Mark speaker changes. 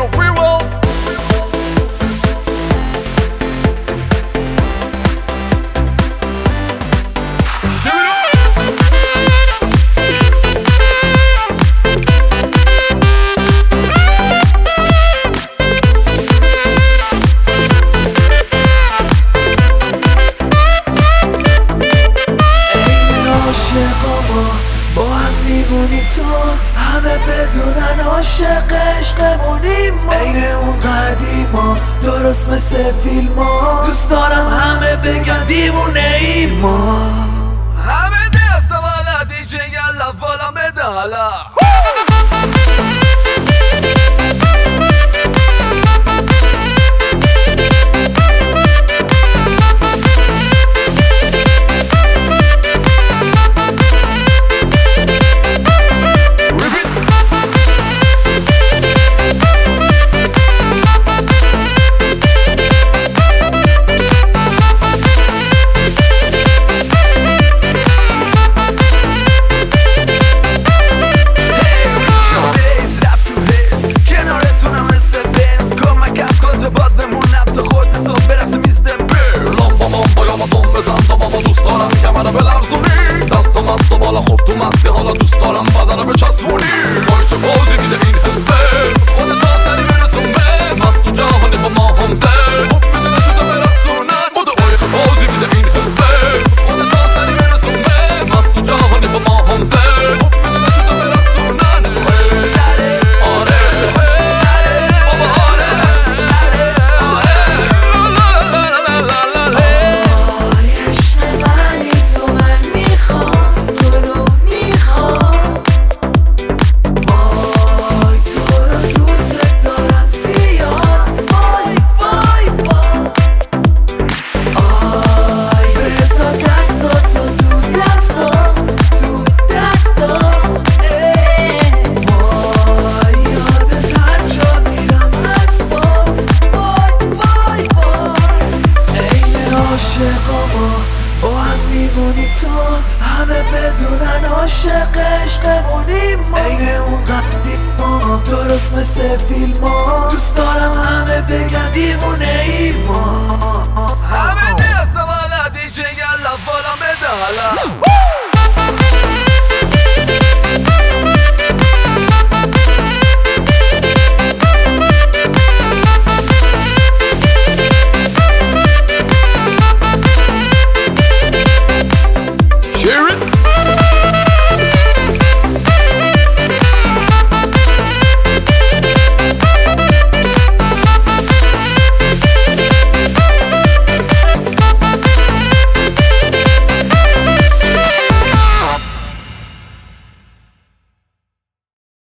Speaker 1: free roll.
Speaker 2: با هم میبونیم تو همه بدونن عاشق عشقمونیم ما عین اون قدیما درست مثل فیلم ها دوست دارم همه بگن دیوونه ایم ما
Speaker 1: همه دست والا دیجی یلا والا بده حالا
Speaker 3: مست و بالا خوب تو مستی حالا دوست دارم بدنه بچسبونی وای چه بازی میده این حسبه خودت آسانی برسون به مست و جهانی با ما هم زد خوب میدونه شده برسونن بودو وای چه بازی میده این حسبه خودت آسانی برسون به مست و جهانی با ما هم زد خوب میدونه شده برسونن خوش میزره آره خوش میزره بابا آره خوش میزره آره
Speaker 2: عشق منی تو من میخوام با هم میبونیم تو همه بدونن عاشق عشقمونیم ما عین اون قدیما درست مثل فیلم ها دوست دارم همه بگن دیوونه ایم ما
Speaker 1: همه دست والا دیجی یلا والا بده حالا